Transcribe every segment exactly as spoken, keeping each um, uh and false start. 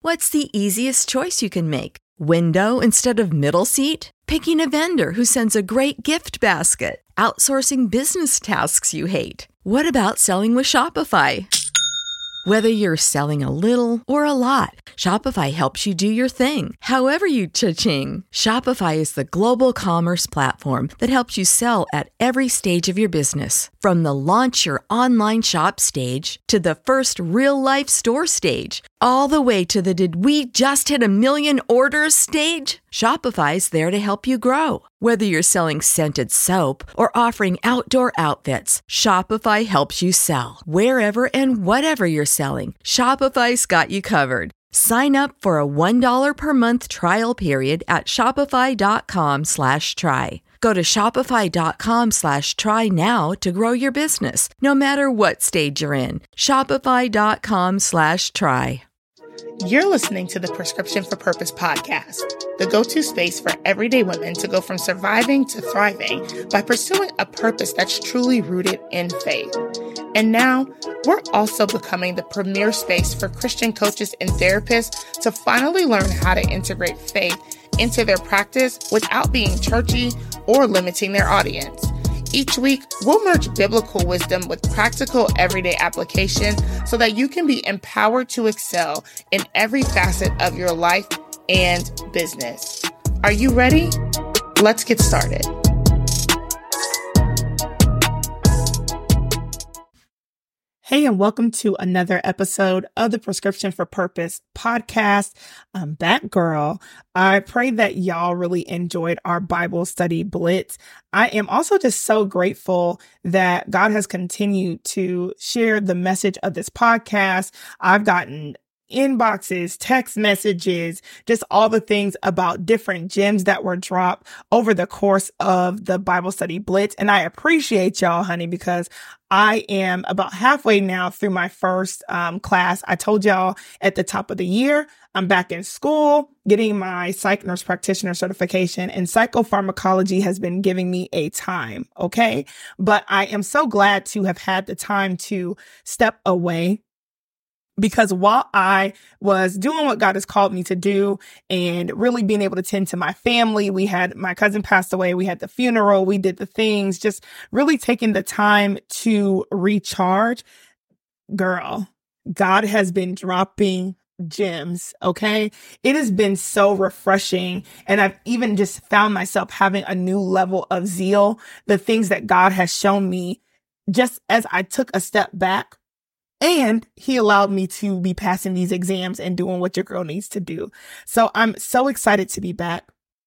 What's the easiest choice you can make? Window instead of middle seat? Picking a vendor who sends a great gift basket? Outsourcing business tasks you hate? What about selling with Shopify? Whether you're selling a little or a lot, Shopify helps you do your thing, however you cha-ching. Shopify is the global commerce platform that helps you sell at every stage of your business. From the launch your online shop stage to the first real-life store stage, all the way to the did we just hit a million orders stage. Shopify's there to help you grow. Whether you're selling scented soap or offering outdoor outfits, Shopify helps you sell. Wherever and whatever you're selling, Shopify's got you covered. Sign up for a one dollar per month trial period at shopify.com slash try. Go to shopify.com slash try now to grow your business, no matter what stage you're in. Shopify.com slash try. You're listening to the Prescription for Purpose podcast, the go-to space for everyday women to go from surviving to thriving by pursuing a purpose that's truly rooted in faith. And now, we're also becoming the premier space for Christian coaches and therapists to finally learn how to integrate faith into their practice without being churchy or limiting their audience. Each week, we'll merge biblical wisdom with practical everyday application so that you can be empowered to excel in every facet of your life and business. Are you ready? Let's get started. Hey, and welcome to another episode of the Prescription for Purpose podcast. I'm that girl. I pray that y'all really enjoyed our Bible study blitz. I am also just so grateful that God has continued to share the message of this podcast. I've gotten inboxes, text messages, just all the things about different gems that were dropped over the course of the Bible study blitz. And I appreciate y'all, honey, because I am about halfway now through my first um, class. I told y'all at the top of the year, I'm back in school getting my psych nurse practitioner certification, and psychopharmacology has been giving me a time. Okay. But I am so glad to have had the time to step away, because while I was doing what God has called me to do and really being able to tend to my family, we had my cousin passed away, we had the funeral, we did the things, just really taking the time to recharge. Girl, God has been dropping gems. Okay. It has been so refreshing. And I've even just found myself having a new level of zeal, the things that God has shown me just as I took a step back. And he allowed me to be passing these exams and doing what your girl needs to do. So I'm so excited to be back.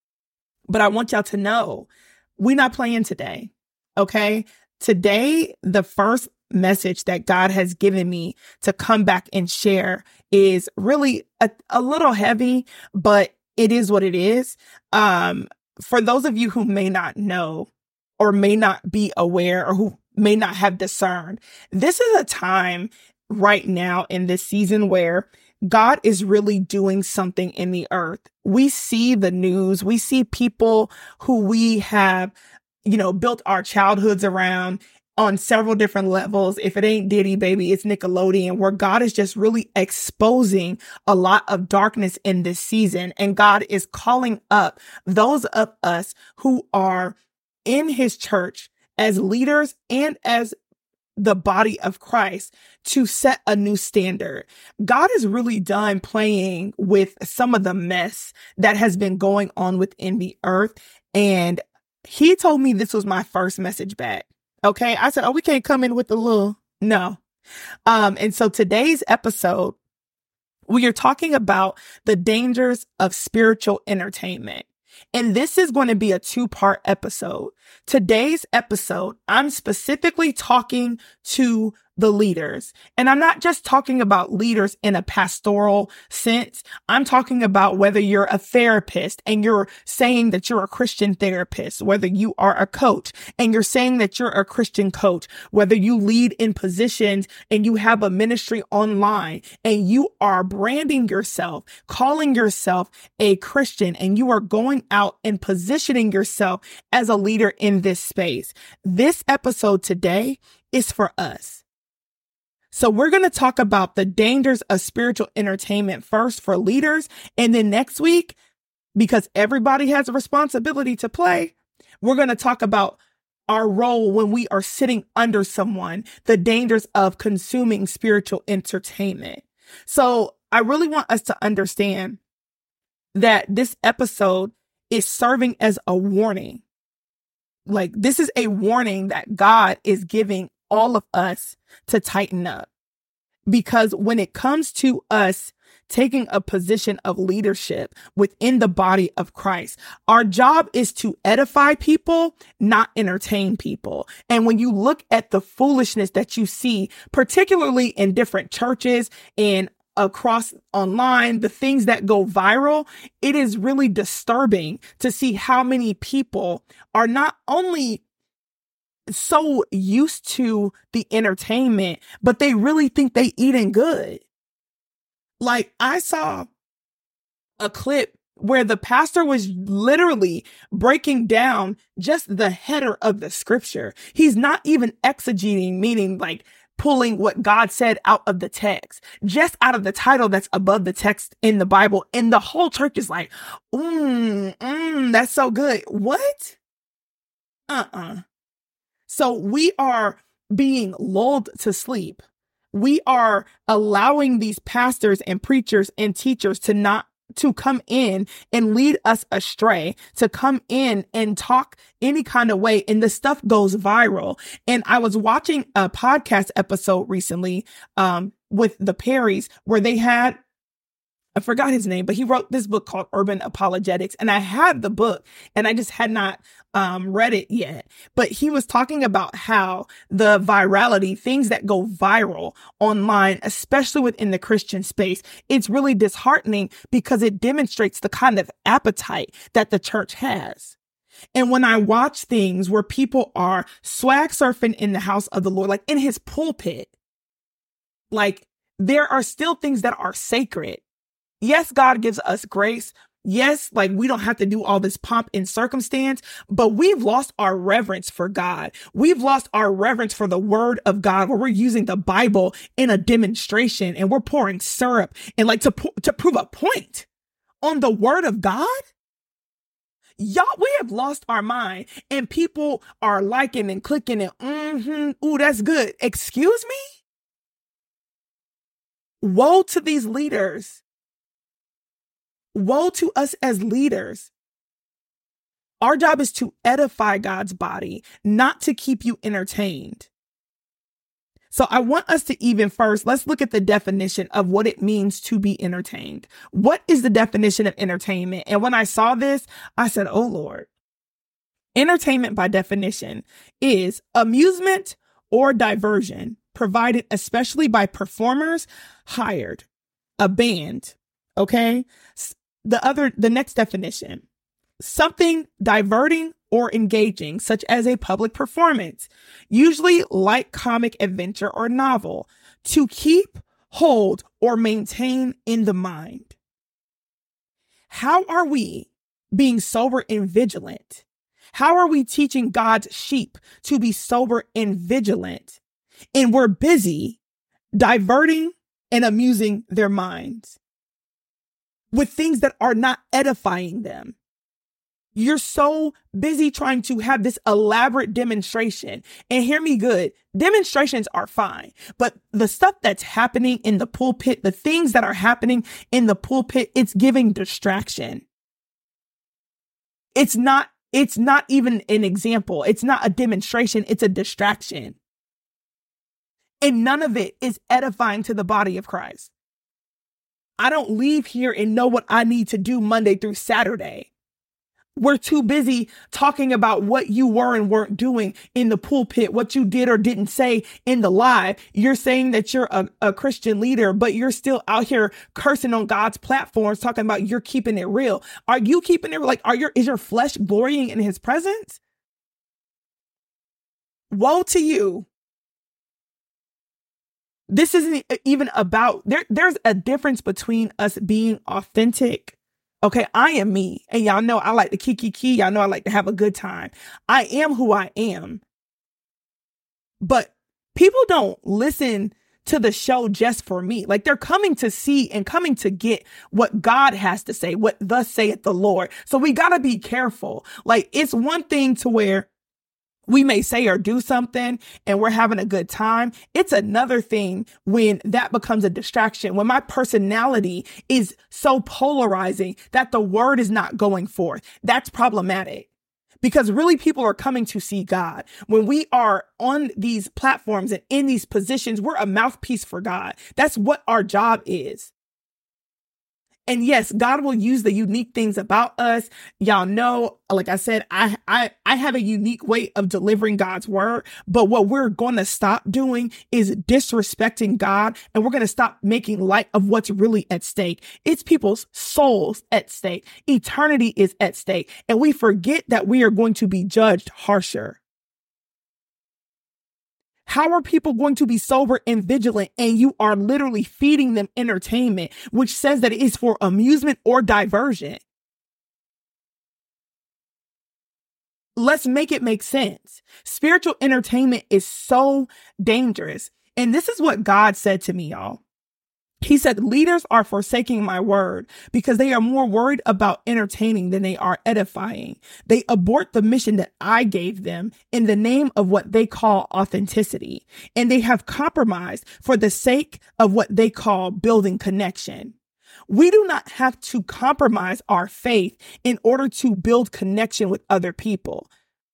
But I want y'all to know, we're not playing today. Okay. Today, the first message that God has given me to come back and share is really a, a little heavy, but it is what it is. Um, for those of you who may not know or may not be aware or who may not have discerned, this is a time right now in this season where God is really doing something in the earth. We see the news. We see people who we have, you know, built our childhoods around on several different levels. If it ain't Diddy, baby, it's Nickelodeon, where God is just really exposing a lot of darkness in this season. And God is calling up those of us who are in his church as leaders and as the body of Christ to set a new standard. God is really done playing with some of the mess that has been going on within the earth. And he told me this was my first message back. Okay. I said, oh, we can't come in with a little, no. Um, and so today's episode, we are talking about the dangers of spiritual entertainment. And this is going to be a two-part episode. Today's episode, I'm specifically talking to the leaders. And I'm not just talking about leaders in a pastoral sense. I'm talking about whether you're a therapist and you're saying that you're a Christian therapist, whether you are a coach and you're saying that you're a Christian coach, whether you lead in positions and you have a ministry online and you are branding yourself, calling yourself a Christian, and you are going out and positioning yourself as a leader in this space. This episode today is for us. So we're going to talk about the dangers of spiritual entertainment first for leaders. And then next week, because everybody has a responsibility to play, we're going to talk about our role when we are sitting under someone, the dangers of consuming spiritual entertainment. So I really want us to understand that this episode is serving as a warning. Like, this is a warning that God is giving all of us to tighten up. Because when it comes to us taking a position of leadership within the body of Christ, our job is to edify people, not entertain people. And when you look at the foolishness that you see, particularly in different churches and across online, the things that go viral, it is really disturbing to see how many people are not only so used to the entertainment, but they really think they eating good. Like, I saw a clip where the pastor was literally breaking down just the header of the scripture. He's not even exegeting, meaning like pulling what God said out of the text, just out of the title that's above the text in the Bible. And the whole church is like, mm, mm, that's so good. What? Uh-uh. So we are being lulled to sleep. We are allowing these pastors and preachers and teachers to not to come in and lead us astray, to come in and talk any kind of way. And the stuff goes viral. And I was watching a podcast episode recently um, with the Perrys where they had, I forgot his name, but he wrote this book called Urban Apologetics. And I had the book and I just had not um, read it yet. But he was talking about how the virality, things that go viral online, especially within the Christian space, it's really disheartening because it demonstrates the kind of appetite that the church has. And when I watch things where people are swag surfing in the house of the Lord, like in his pulpit, like there are still things that are sacred. Yes, God gives us grace. Yes, like we don't have to do all this pomp and circumstance, but we've lost our reverence for God. We've lost our reverence for the word of God, where we're using the Bible in a demonstration and we're pouring syrup and like to, to prove a point on the word of God. Y'all, we have lost our mind and people are liking and clicking and mm-hmm, ooh, that's good. Excuse me? Woe to these leaders. Woe to us as leaders. Our job is to edify God's body, not to keep you entertained. So I want us to even first, let's look at the definition of what it means to be entertained. What is the definition of entertainment? And when I saw this, I said, oh Lord, entertainment by definition is amusement or diversion provided especially by performers hired, a band. Okay. The other, the next definition, something diverting or engaging, such as a public performance, usually light comic adventure or novel, to keep, hold, or maintain in the mind. How are we being sober and vigilant? How are we teaching God's sheep to be sober and vigilant? And we're busy diverting and amusing their minds with things that are not edifying them. You're so busy trying to have this elaborate demonstration. And hear me good, demonstrations are fine, but the stuff that's happening in the pulpit, the things that are happening in the pulpit, it's giving distraction. It's not, it's not even an example. It's not a demonstration. It's a distraction. And none of it is edifying to the body of Christ. I don't leave here and know what I need to do Monday through Saturday. We're too busy talking about what you were and weren't doing in the pulpit, what you did or didn't say in the live. You're saying that you're a, a Christian leader, but you're still out here cursing on God's platforms, talking about you're keeping it real. Are you keeping it like, are your, is your flesh glorying in his presence? Woe to you. This isn't even about, there, there's a difference between us being authentic. Okay, I am me. And y'all know I like to kiki key. Y'all know I like to have a good time. I am who I am. But people don't listen to the show just for me. Like they're coming to see and coming to get what God has to say, what thus saith the Lord. So we got to be careful. Like it's one thing to where we may say or do something and we're having a good time. It's another thing when that becomes a distraction, when my personality is so polarizing that the word is not going forth. That's problematic. Because really people are coming to see God. When we are on these platforms and in these positions, we're a mouthpiece for God. That's what our job is. And yes, God will use the unique things about us. Y'all know, like I said, I, I, I have a unique way of delivering God's word. But what we're going to stop doing is disrespecting God. And we're going to stop making light of what's really at stake. It's people's souls at stake. Eternity is at stake. And we forget that we are going to be judged harsher. How are people going to be sober and vigilant and you are literally feeding them entertainment, which says that it is for amusement or diversion? Let's make it make sense. Spiritual entertainment is so dangerous. And this is what God said to me, y'all. He said, leaders are forsaking my word because they are more worried about entertaining than they are edifying. They abort the mission that I gave them in the name of what they call authenticity. And they have compromised for the sake of what they call building connection. We do not have to compromise our faith in order to build connection with other people.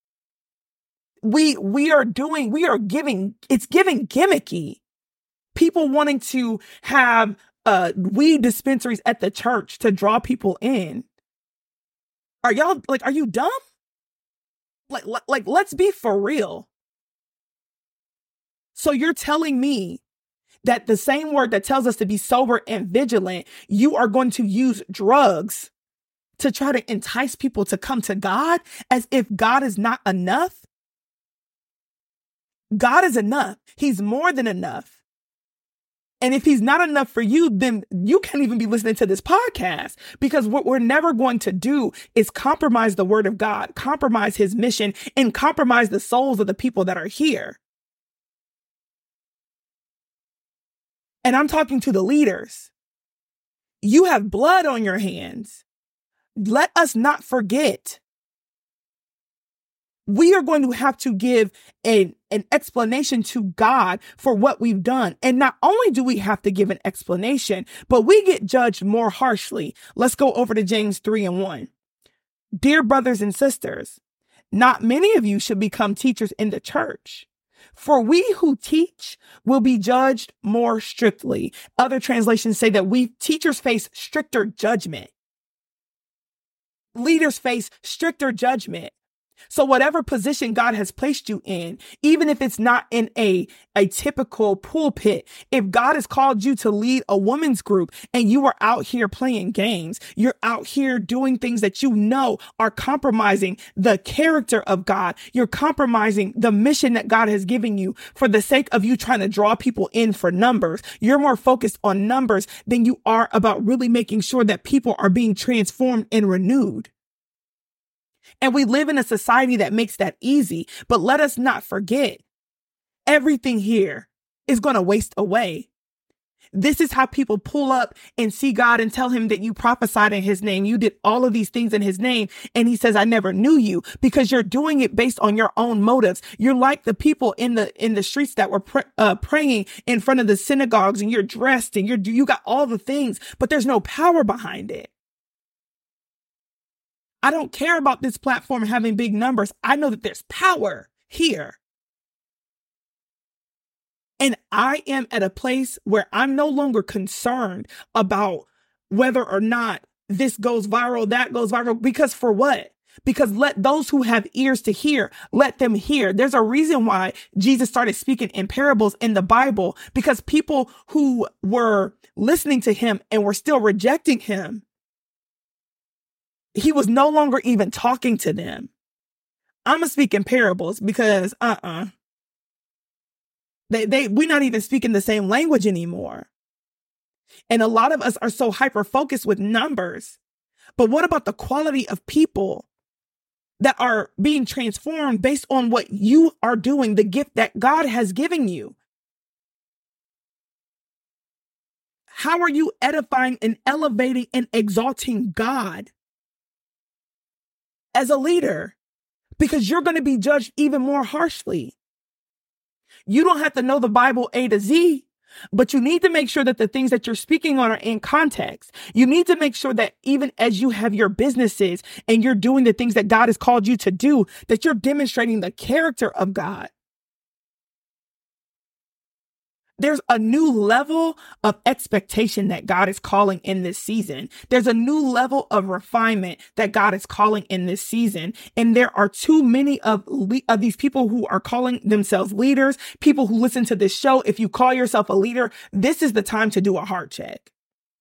We, we are doing, we are giving, it's giving gimmicky. People wanting to have uh, weed dispensaries at the church to draw people in. Are y'all like, are you dumb? Like, like, let's be for real. So you're telling me that the same word that tells us to be sober and vigilant, you are going to use drugs to try to entice people to come to God as if God is not enough? God is enough. He's more than enough. And if he's not enough for you, then you can't even be listening to this podcast, because what we're never going to do is compromise the word of God, compromise his mission, and compromise the souls of the people that are here. And I'm talking to the leaders. You have blood on your hands. Let us not forget. We are going to have to give a, an explanation to God for what we've done. And not only do we have to give an explanation, but we get judged more harshly. Let's go over to James three and one. Dear brothers and sisters, not many of you should become teachers in the church, for we who teach will be judged more strictly. Other translations say that we teachers face stricter judgment. Leaders face stricter judgment. So whatever position God has placed you in, even if it's not in a, a typical pulpit, if God has called you to lead a women's group and you are out here playing games, you're out here doing things that you know are compromising the character of God. You're compromising the mission that God has given you for the sake of you trying to draw people in for numbers. You're more focused on numbers than you are about really making sure that people are being transformed and renewed. And we live in a society that makes that easy. But let us not forget, everything here is going to waste away. This is how people pull up and see God and tell him that you prophesied in his name. You did all of these things in his name. And he says, I never knew you, because you're doing it based on your own motives. You're like the people in the in the streets that were pr- uh, praying in front of the synagogues, and you're dressed and you're you got all the things, but there's no power behind it. I don't care about this platform having big numbers. I know that there's power here. And I am at a place where I'm no longer concerned about whether or not this goes viral, that goes viral, because for what? Because let those who have ears to hear, let them hear. There's a reason why Jesus started speaking in parables in the Bible, because people who were listening to him and were still rejecting him, he was no longer even talking to them. I'm going to speak in parables because, uh-uh. They, they, we're not even speaking the same language anymore. And a lot of us are so hyper-focused with numbers. But what about the quality of people that are being transformed based on what you are doing, the gift that God has given you? How are you edifying and elevating and exalting God as a leader? Because you're going to be judged even more harshly. You don't have to know the Bible A to Z, but you need to make sure that the things that you're speaking on are in context. You need to make sure that even as you have your businesses and you're doing the things that God has called you to do, that you're demonstrating the character of God. There's a new level of expectation that God is calling in this season. There's a new level of refinement that God is calling in this season. And there are too many of, le- of these people who are calling themselves leaders, people who listen to this show. If you call yourself a leader, this is the time to do a heart check.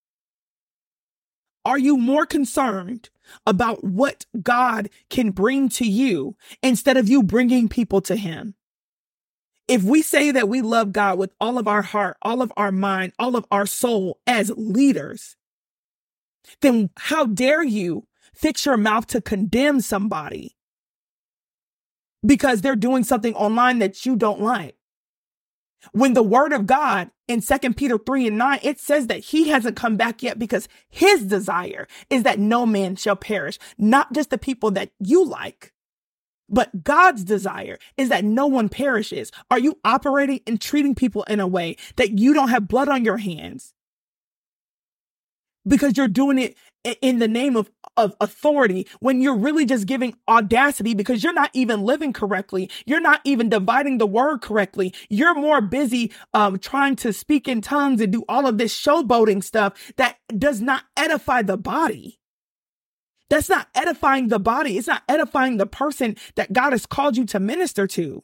Are you more concerned about what God can bring to you instead of you bringing people to him? If we say that we love God with all of our heart, all of our mind, all of our soul as leaders, then how dare you fix your mouth to condemn somebody because they're doing something online that you don't like? When the word of God in Second Peter three and nine, it says that he hasn't come back yet because his desire is that no man shall perish, not just the people that you like. But God's desire is that no one perishes. Are you operating and treating people in a way that you don't have blood on your hands? Because you're doing it in the name of, of authority when you're really just giving audacity because you're not even living correctly. You're not even dividing the word correctly. You're more busy um, trying to speak in tongues and do all of this showboating stuff that does not edify the body. That's not edifying the body. It's not edifying the person that God has called you to minister to.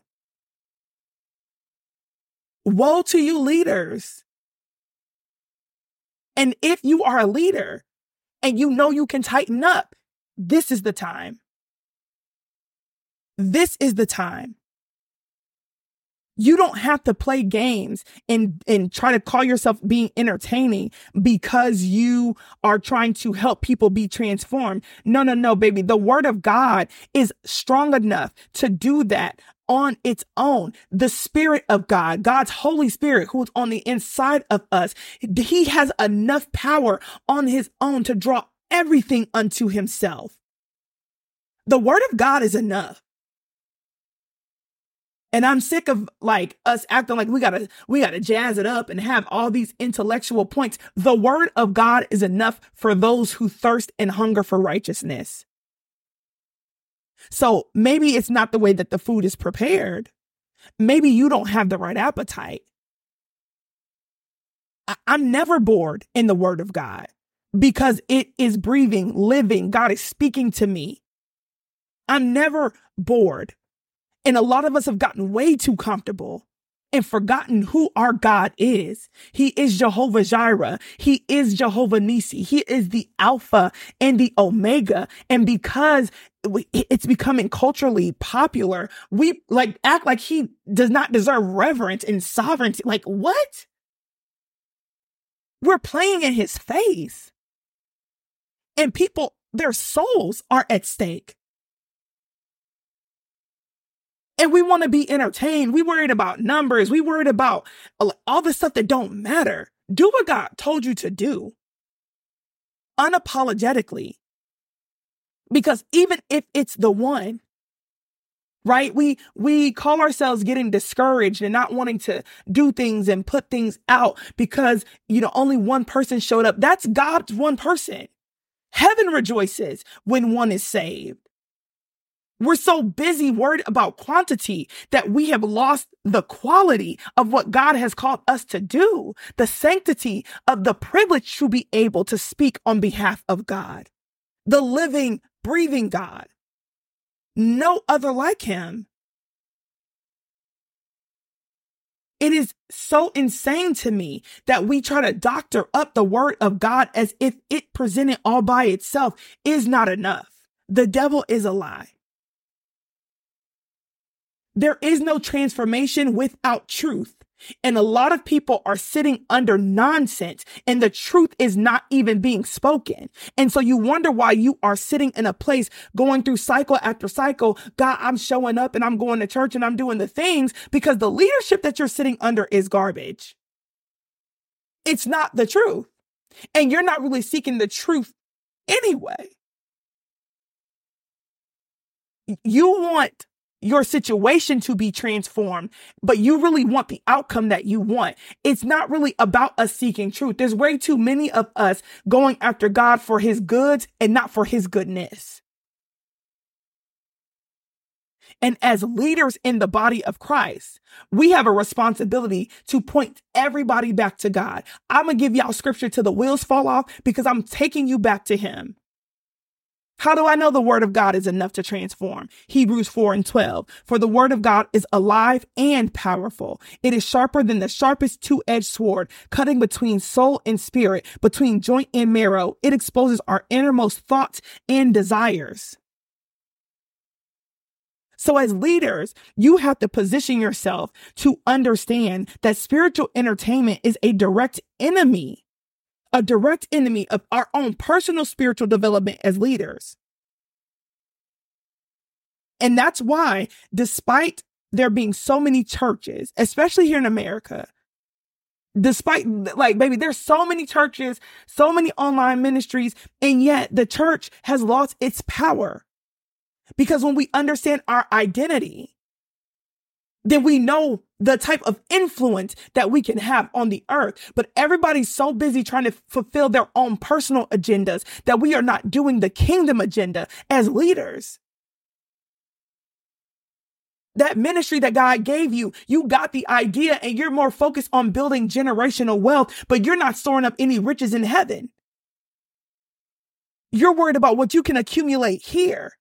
Woe to you, leaders. And if you are a leader and you know you can tighten up, this is the time. This is the time. You don't have to play games and, and try to call yourself being entertaining because you are trying to help people be transformed. No, no, no, baby. The word of God is strong enough to do that on its own. The Spirit of God, God's Holy Spirit, who's on the inside of us, he has enough power on his own to draw everything unto himself. The word of God is enough. And I'm sick of like us acting like we gotta, we gotta jazz it up and have all these intellectual points. The word of God is enough for those who thirst and hunger for righteousness. So maybe it's not the way that the food is prepared. Maybe you don't have the right appetite. I- I'm never bored in the word of God because it is breathing, living. God is speaking to me. I'm never bored. And a lot of us have gotten way too comfortable and forgotten who our God is. He is Jehovah Jireh. He is Jehovah Nisi. He is the Alpha and the Omega. And because it's becoming culturally popular, we like act like he does not deserve reverence and sovereignty. Like what? We're playing in his face. And people, their souls are at stake. And we want to be entertained. We worried about numbers. We worried about all the stuff that don't matter. Do what God told you to do. Unapologetically. Because even if it's the one, right? We, we call ourselves getting discouraged and not wanting to do things and put things out because, you know, only one person showed up. That's God's one person. Heaven rejoices when one is saved. We're so busy worried about quantity that we have lost the quality of what God has called us to do, the sanctity of the privilege to be able to speak on behalf of God, the living, breathing God. No other like him. It is so insane to me that we try to doctor up the word of God as if it presented all by itself is not enough. The devil is a lie. There is no transformation without truth. And a lot of people are sitting under nonsense and the truth is not even being spoken. And so you wonder why you are sitting in a place going through cycle after cycle. God, I'm showing up and I'm going to church and I'm doing the things because the leadership that you're sitting under is garbage. it's not the truth. And you're not really seeking the truth anyway. You want your situation to be transformed, but you really want the outcome that you want. It's not really about us seeking truth. There's way too many of us going after God for his goods and not for his goodness. And as leaders in the body of Christ, we have a responsibility to point everybody back to God. I'm going to give y'all scripture till the wheels fall off because I'm taking you back to him. How do I know the word of God is enough to transform? Hebrews four and twelve. For the word of God is alive and powerful. It is sharper than the sharpest two-edged sword, cutting between soul and spirit, between joint and marrow. It exposes our innermost thoughts and desires. So as leaders, you have to position yourself to understand that spiritual entertainment is a direct enemy, a direct enemy of our own personal spiritual development as leaders. And that's why, despite there being so many churches, especially here in America, despite like, baby, there's so many churches, so many online ministries, and yet the church has lost its power. Because when we understand our identity, then we know the type of influence that we can have on the earth. But everybody's so busy trying to fulfill their own personal agendas that we are not doing the kingdom agenda as leaders. That ministry that God gave you, you got the idea and you're more focused on building generational wealth, but you're not storing up any riches in heaven. You're worried about what you can accumulate here.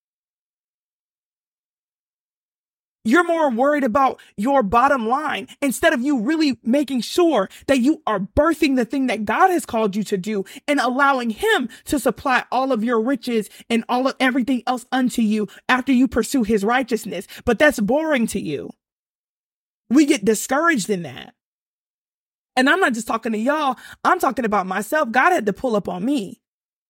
You're more worried about your bottom line instead of you really making sure that you are birthing the thing that God has called you to do and allowing him to supply all of your riches and all of everything else unto you after you pursue his righteousness. But that's boring to you. We get discouraged in that. And I'm not just talking to y'all. I'm talking about myself. God had to pull up on me.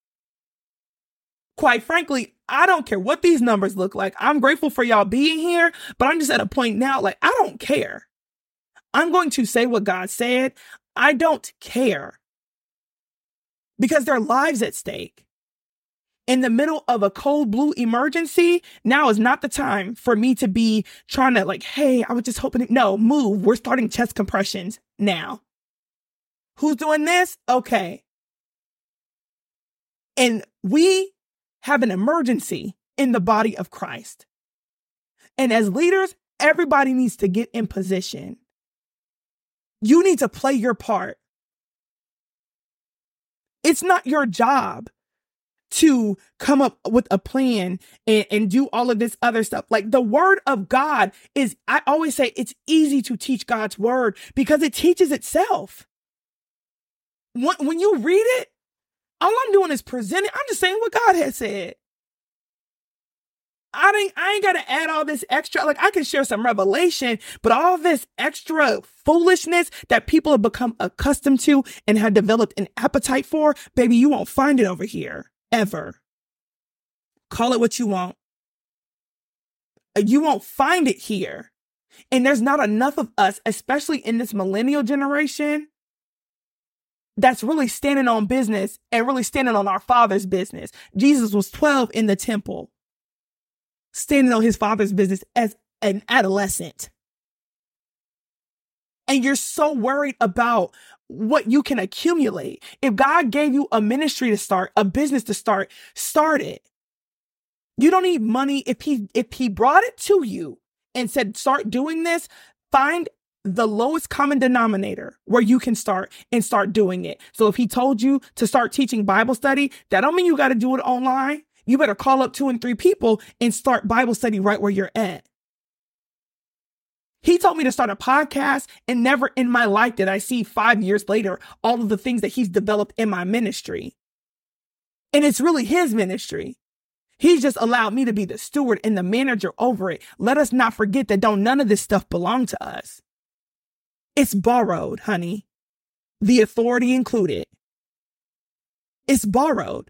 Quite frankly, I don't care what these numbers look like. I'm grateful for y'all being here, but I'm just at a point now, like, I don't care. I'm going to say what God said. I don't care because there are lives at stake. In the middle of a cold blue emergency, now is not the time for me to be trying to like, hey, I was just hoping. No, move. We're starting chest compressions now. Who's doing this? Okay. And we have an emergency in the body of Christ. And as leaders, everybody needs to get in position. You need to play your part. It's not your job to come up with a plan and, and do all of this other stuff. Like the word of God is, I always say it's easy to teach God's word because it teaches itself. When, when you read it, all I'm doing is presenting. I'm just saying what God has said. I ain't, I ain't got to add all this extra. Like I can share some revelation, but all this extra foolishness that people have become accustomed to and have developed an appetite for, baby, you won't find it over here ever. Call it what you want. You won't find it here. And there's not enough of us, especially in this millennial generation, that's really standing on business and really standing on our Father's business. Jesus was twelve in the temple, standing on his Father's business as an adolescent. And you're so worried about what you can accumulate. If God gave you a ministry to start, a business to start, start it. You don't need money. If he, if he brought it to you and said, start doing this, find the lowest common denominator where you can start and start doing it. So if he told you to start teaching Bible study, that don't mean you got to do it online. You better call up two and three people and start Bible study right where you're at. He told me to start a podcast, and never in my life did I see five years later all of the things that he's developed in my ministry. And it's really his ministry. He's just allowed me to be the steward and the manager over it. Let us not forget that don't none of this stuff belong to us. It's borrowed, honey. The authority included. It's borrowed.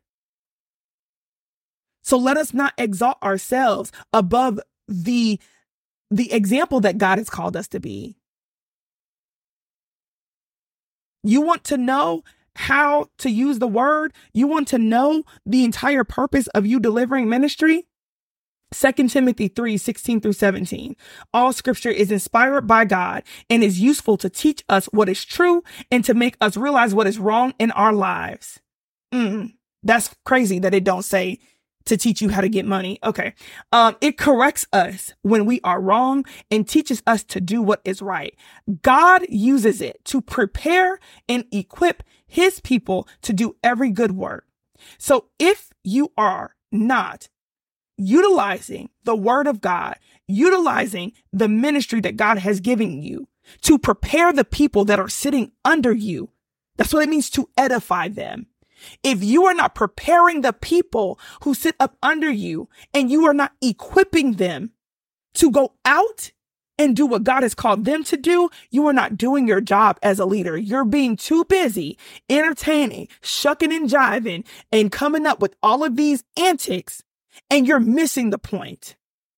So let us not exalt ourselves above the, the example that God has called us to be. You want to know how to use the word? You want to know the entire purpose of you delivering ministry? Second Timothy three, sixteen through seventeen. All scripture is inspired by God and is useful to teach us what is true and to make us realize what is wrong in our lives. Mm, that's crazy that it don't say to teach you how to get money. Okay. Um, it corrects us when we are wrong and teaches us to do what is right. God uses it to prepare and equip his people to do every good work. So if you are not utilizing the word of God, utilizing the ministry that God has given you to prepare the people that are sitting under you, that's what it means to edify them. If you are not preparing the people who sit up under you and you are not equipping them to go out and do what God has called them to do, you are not doing your job as a leader. You're being too busy entertaining, shucking and jiving, and coming up with all of these antics, and you're missing the point.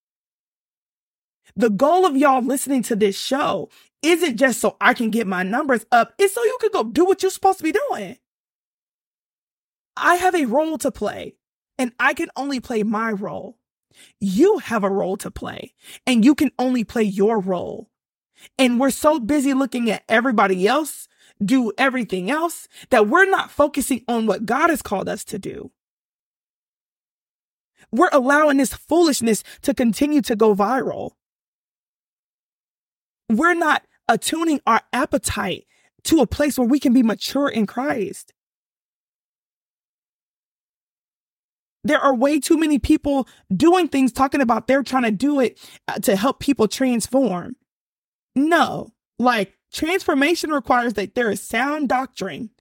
The goal of y'all listening to this show isn't just so I can get my numbers up. It's so you can go do what you're supposed to be doing. I have a role to play, and I can only play my role. You have a role to play, and you can only play your role. And we're so busy looking at everybody else do everything else that we're not focusing on what God has called us to do. We're allowing this foolishness to continue to go viral. We're not attuning our appetite to a place where we can be mature in Christ. There are way too many people doing things, talking about they're trying to do it to help people transform. No, like transformation requires that there is sound doctrine.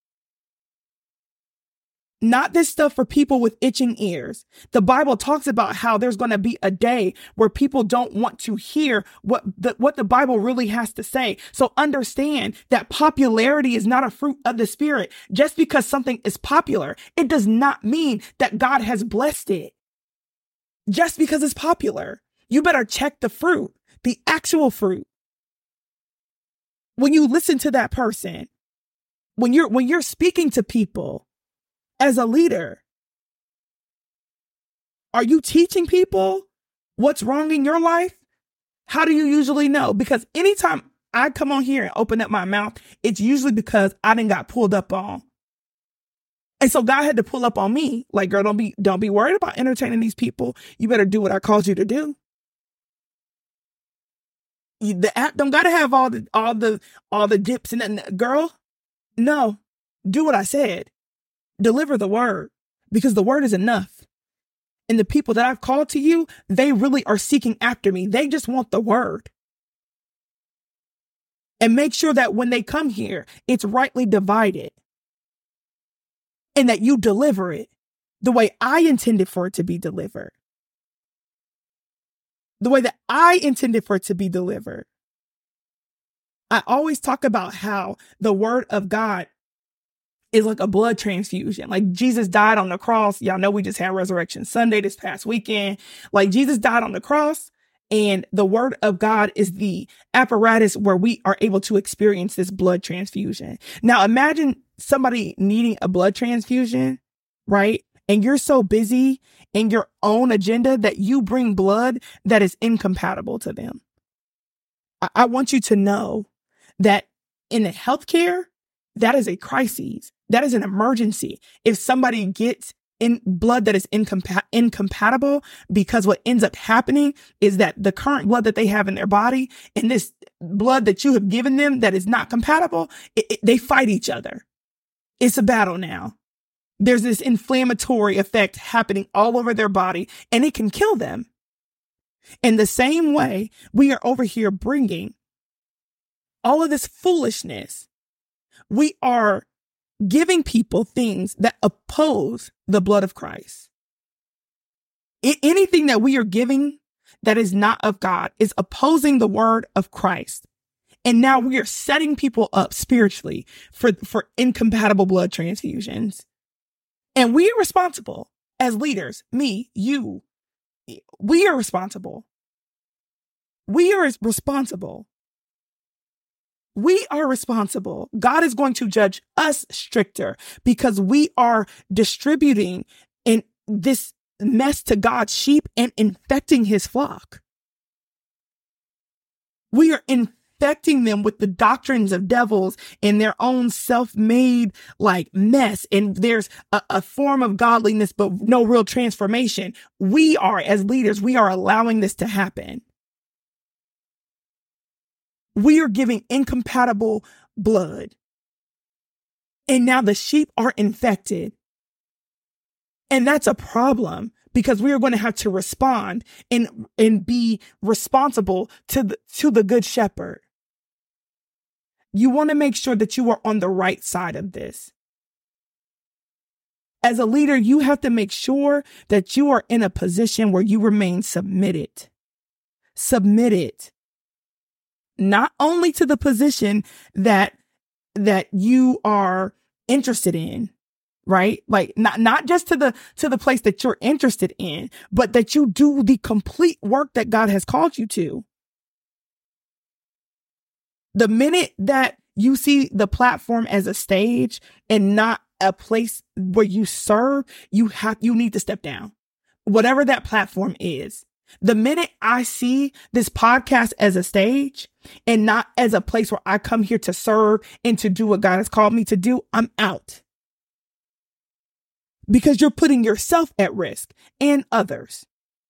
Not this stuff for people with itching ears. The Bible talks about how there's going to be a day where people don't want to hear what the, what the Bible really has to say. So understand that popularity is not a fruit of the Spirit. Just because something is popular, it does not mean that God has blessed it. Just because it's popular, you better check the fruit, the actual fruit. When you listen to that person, when you're when you're speaking to people, as a leader, are you teaching people what's wrong in your life? How do you usually know? Because anytime I come on here and open up my mouth, it's usually because I done got pulled up on. And so God had to pull up on me. Like, girl, don't be, don't be worried about entertaining these people. You better do what I called you to do. You, the app don't gotta have all the, all the, all the dips and then, girl, no, do what I said. Deliver the word, because the word is enough. And the people that I've called to you, they really are seeking after me. They just want the word. And make sure that when they come here, it's rightly divided. And that you deliver it the way I intended for it to be delivered. The way that I intended for it to be delivered. I always talk about how the word of God is like a blood transfusion. Like Jesus died on the cross. Y'all know we just had Resurrection Sunday this past weekend. Like Jesus died on the cross, and the word of God is the apparatus where we are able to experience this blood transfusion. Now imagine somebody needing a blood transfusion, right? And you're so busy in your own agenda that you bring blood that is incompatible to them. I, I want you to know that in the healthcare, that is a crisis. That is an emergency. If somebody gets in blood that is incompa- incompatible, because what ends up happening is that the current blood that they have in their body and this blood that you have given them that is not compatible, it, it, they fight each other. It's a battle now. There's this inflammatory effect happening all over their body, and it can kill them. In the same way, we are over here bringing all of this foolishness. We are giving people things that oppose the blood of Christ. I- anything that we are giving that is not of God is opposing the word of Christ. And now we are setting people up spiritually for, for incompatible blood transfusions. And we are responsible as leaders, me, you, we are responsible. We are responsible. We are responsible. God is going to judge us stricter because we are distributing in this mess to God's sheep and infecting his flock. We are infecting them with the doctrines of devils and their own self-made like mess. And there's a, a form of godliness, but no real transformation. We are, as leaders, we are allowing this to happen. We are giving incompatible blood. And now the sheep are infected. And that's a problem because we are going to have to respond and, and be responsible to the, to the good shepherd. You want to make sure that you are on the right side of this. As a leader, you have to make sure that you are in a position where you remain submitted. Submitted. Not only to the position that, that you are interested in, right? Like not, not just to the, to the place that you're interested in, but that you do the complete work that God has called you to. The minute that you see the platform as a stage and not a place where you serve, you have, you need to step down, whatever that platform is. The minute I see this podcast as a stage and not as a place where I come here to serve and to do what God has called me to do, I'm out. Because you're putting yourself at risk and others.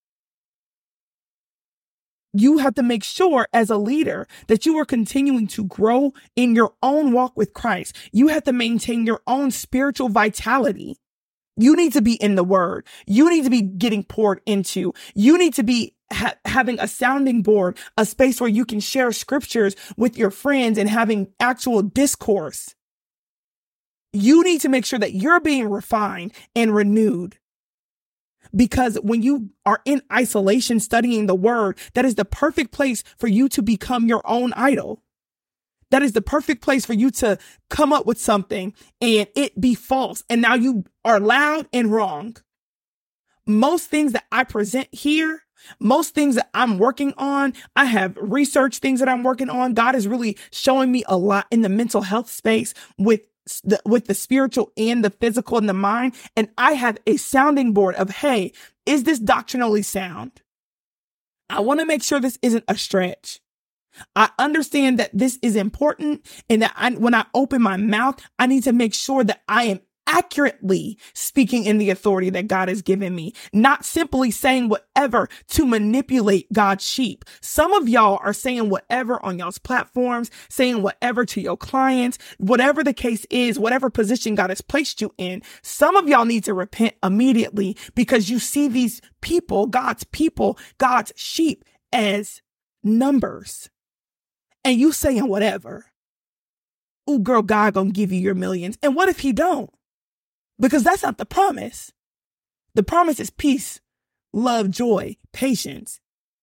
You have to make sure as a leader that you are continuing to grow in your own walk with Christ. You have to maintain your own spiritual vitality. You need to be in the word. You need to be getting poured into. You need to be ha- having a sounding board, a space where you can share scriptures with your friends and having actual discourse. You need to make sure that you're being refined and renewed. Because when you are in isolation studying the word, that is the perfect place for you to become your own idol. That is the perfect place for you to come up with something and it be false. And now you are loud and wrong. Most things that I present here, most things that I'm working on, I have research things that I'm working on. God is really showing me a lot in the mental health space with the, with the spiritual and the physical and the mind. And I have a sounding board of, hey, is this doctrinally sound? I want to make sure this isn't a stretch. I understand that this is important and that I, when I open my mouth, I need to make sure that I am accurately speaking in the authority that God has given me, not simply saying whatever to manipulate God's sheep. Some of y'all are saying whatever on y'all's platforms, saying whatever to your clients, whatever the case is, whatever position God has placed you in. Some of y'all need to repent immediately because you see these people, God's people, God's sheep as numbers. And you saying whatever. Ooh, girl, God gonna give you your millions. And what if he don't? Because that's not the promise. The promise is peace, love, joy, patience.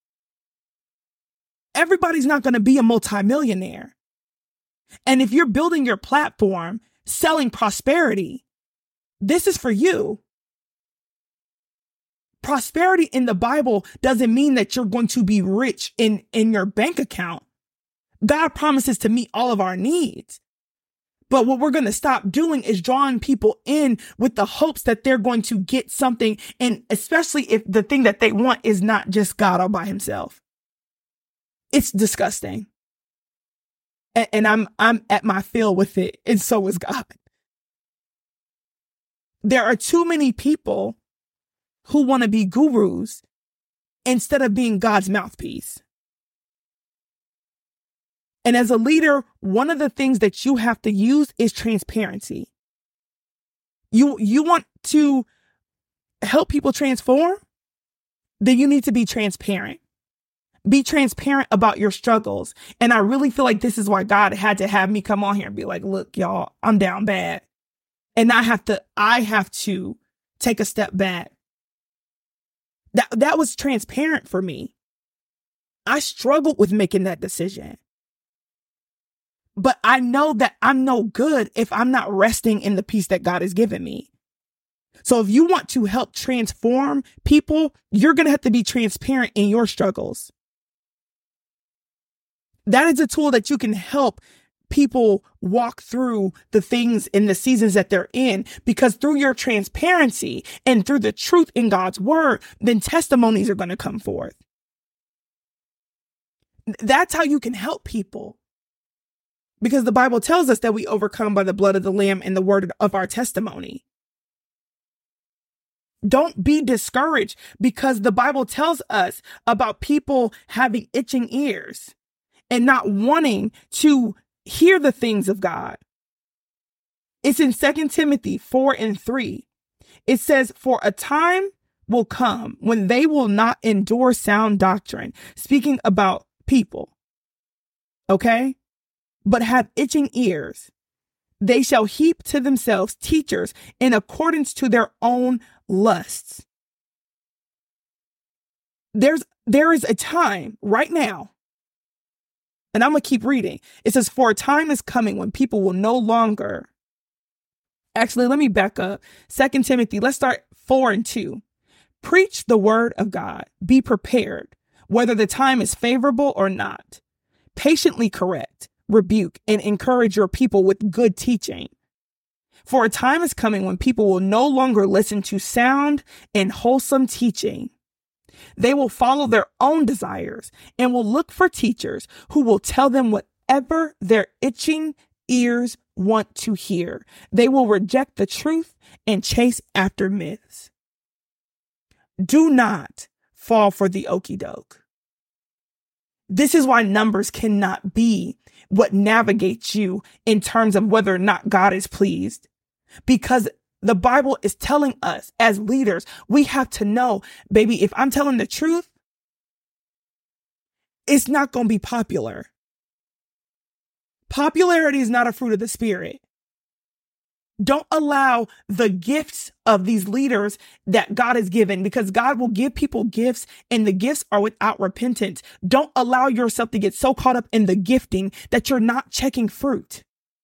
Everybody's not going to be a multimillionaire. And if you're building your platform, selling prosperity, this is for you. Prosperity in the Bible doesn't mean that you're going to be rich in, in your bank account. God promises to meet all of our needs. But what we're going to stop doing is drawing people in with the hopes that they're going to get something. And especially if the thing that they want is not just God all by himself. It's disgusting. And, and I'm, I'm at my fill with it. And so is God. There are too many people who want to be gurus instead of being God's mouthpiece. And as a leader, one of the things that you have to use is transparency. You, you want to help people transform? Then you need to be transparent. Be transparent about your struggles. And I really feel like this is why God had to have me come on here and be like, look, y'all, I'm down bad. And I have to, I have to take a step back. That, that was transparent for me. I struggled with making that decision. But I know that I'm no good if I'm not resting in the peace that God has given me. So if you want to help transform people, you're going to have to be transparent in your struggles. That is a tool that you can help people walk through the things in the seasons that they're in, because through your transparency and through the truth in God's word, then testimonies are going to come forth. That's how you can help people. Because the Bible tells us that we overcome by the blood of the Lamb and the word of our testimony. Don't be discouraged, because the Bible tells us about people having itching ears and not wanting to hear the things of God. It's in Second Timothy four and three. It says, for a time will come when they will not endure sound doctrine, speaking about people. Okay? But have itching ears. They shall heap to themselves teachers in accordance to their own lusts. There's, there is a time right now, and I'm going to keep reading. It says, for a time is coming when people will no longer. Actually, let me back up. Second Timothy, let's start four and two. Preach the word of God. Be prepared, whether the time is favorable or not. Patiently correct, rebuke, and encourage your people with good teaching. For a time is coming when people will no longer listen to sound and wholesome teaching. They will follow their own desires and will look for teachers who will tell them whatever their itching ears want to hear. They will reject the truth and chase after myths. Do not fall for the okie doke. This is why numbers cannot be what navigates you in terms of whether or not God is pleased. Because the Bible is telling us as leaders, we have to know, baby, if I'm telling the truth, it's not going to be popular. Popularity is not a fruit of the Spirit. Don't allow the gifts of these leaders that God has given, because God will give people gifts and the gifts are without repentance. Don't allow yourself to get so caught up in the gifting that you're not checking fruit.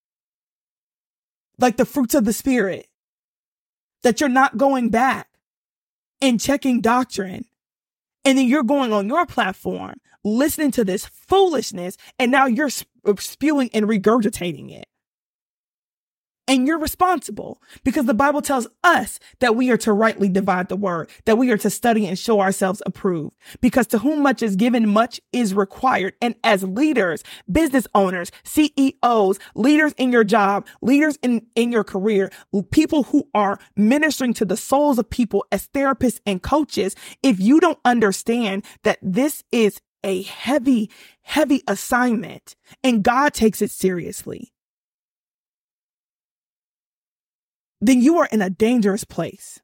Like the fruits of the Spirit, that you're not going back and checking doctrine. And then you're going on your platform, listening to this foolishness, and now you're spewing and regurgitating it. And you're responsible, because the Bible tells us that we are to rightly divide the word, that we are to study and show ourselves approved, because to whom much is given, much is required. And as leaders, business owners, C E Os, leaders in your job, leaders in, in your career, people who are ministering to the souls of people as therapists and coaches, if you don't understand that this is a heavy, heavy assignment and God takes it seriously, then you are in a dangerous place.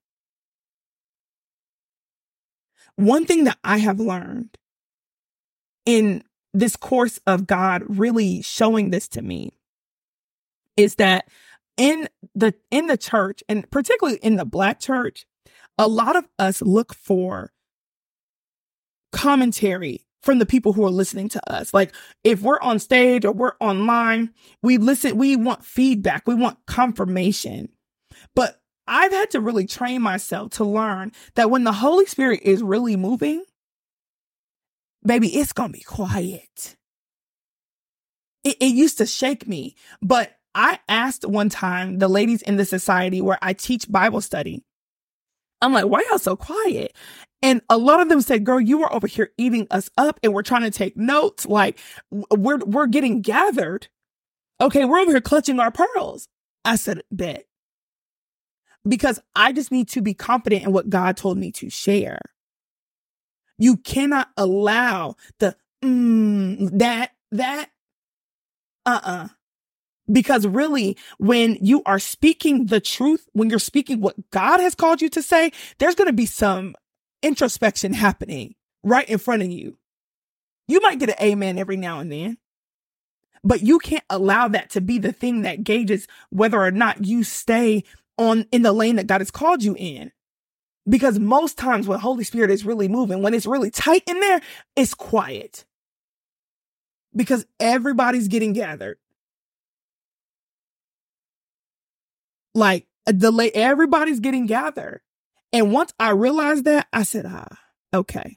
One thing that I have learned in this course of God really showing this to me is that in the, in the church, and particularly in the Black church, a lot of us look for commentary from the people who are listening to us. Like if we're on stage or we're online, we listen, we want feedback. We want confirmation. But I've had to really train myself to learn that when the Holy Spirit is really moving, baby, it's going to be quiet. It, it used to shake me. But I asked one time the ladies in the society where I teach Bible study, I'm like, why y'all so quiet? And a lot of them said, girl, you are over here eating us up and we're trying to take notes. Like we're, we're getting gathered. Okay, we're over here clutching our pearls. I said, bet. Because I just need to be confident in what God told me to share. You cannot allow the, mm, that, that, uh-uh. Because really, when you are speaking the truth, when you're speaking what God has called you to say, there's going to be some introspection happening right in front of you. You might get an amen every now and then, but you can't allow that to be the thing that gauges whether or not you stay on in the lane that God has called you in. Because most times when Holy Spirit is really moving, when it's really tight in there, it's quiet. Because everybody's getting gathered. Like the everybody's getting gathered. And once I realized that, I said, ah, okay.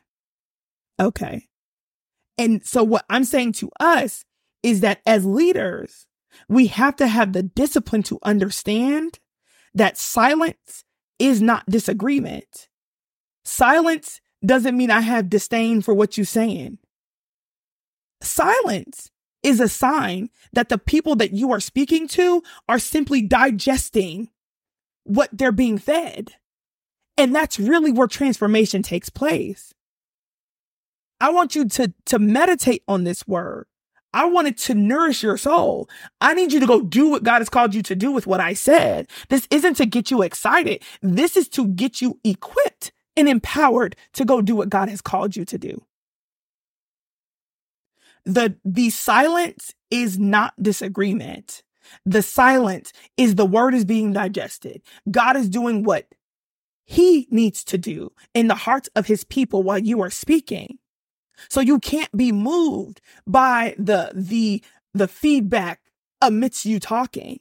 Okay. And so what I'm saying to us is that as leaders, We have to have the discipline to understand that silence is not disagreement. Silence doesn't mean I have disdain for what you're saying. Silence is a sign that the people that you are speaking to are simply digesting what they're being fed. And that's really where transformation takes place. I want you to, to meditate on this word. I want it to nourish your soul. I need you to go do what God has called you to do with what I said. This isn't to get you excited. This is to get you equipped and empowered to go do what God has called you to do. The, the silence is not disagreement. The silence is the word is being digested. God is doing what he needs to do in the hearts of his people while you are speaking. So you can't be moved by the, the, the feedback amidst you talking.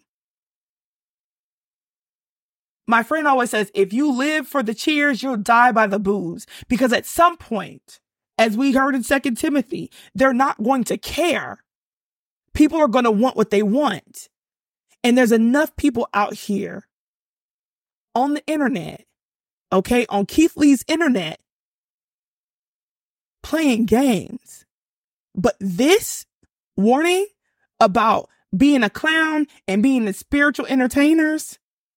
My friend always says, if you live for the cheers, you'll die by the boos. Because at some point, as we heard in Second Timothy, they're not going to care. People are going to want what they want. And there's enough people out here on the internet, okay, on Keith Lee's internet, playing games. But this warning about being a clown and being the spiritual entertainers,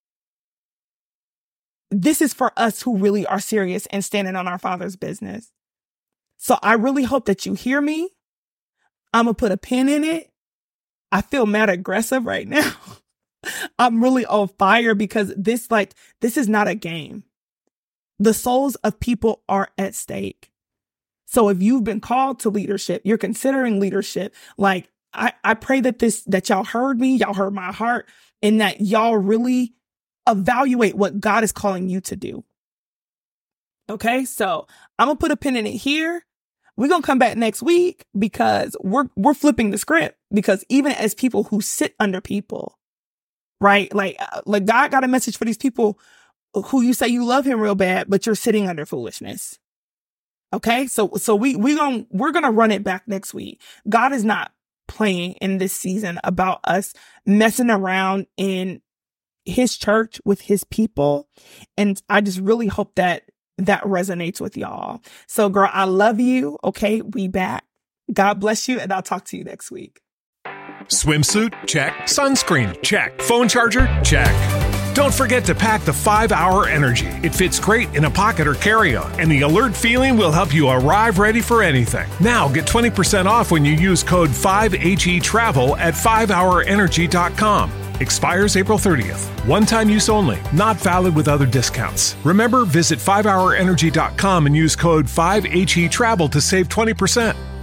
this is for us who really are serious and standing on our Father's business. So I really hope that you hear me. I'm going to put a pin in it. I feel mad aggressive right now. I'm really on fire because this, like, this is not a game. The souls of people are at stake. So if you've been called to leadership, you're considering leadership, like, I, I pray that this, that y'all heard me, y'all heard my heart, and that y'all really evaluate what God is calling you to do. Okay, so I'm going to put a pin in it here. We're going to come back next week because we're, we're flipping the script, because even as people who sit under people, right? Like, like God got a message for these people who you say you love him real bad, but you're sitting under foolishness. Okay. So, so we, we going we're going to run it back next week. God is not playing in this season about us messing around in his church with his people. And I just really hope that that resonates with y'all. So girl, I love you. Okay. We back. God bless you. And I'll talk to you next week. Swimsuit? Check. Sunscreen? Check. Phone charger? Check. Don't forget to pack the five hour Energy. It fits great in a pocket or carry-on, and the alert feeling will help you arrive ready for anything. Now get twenty percent off when you use code five H E Travel at five hour energy dot com. Expires April thirtieth. One-time use only. Not valid with other discounts. Remember, visit five hour energy dot com and use code five H E Travel to save twenty percent.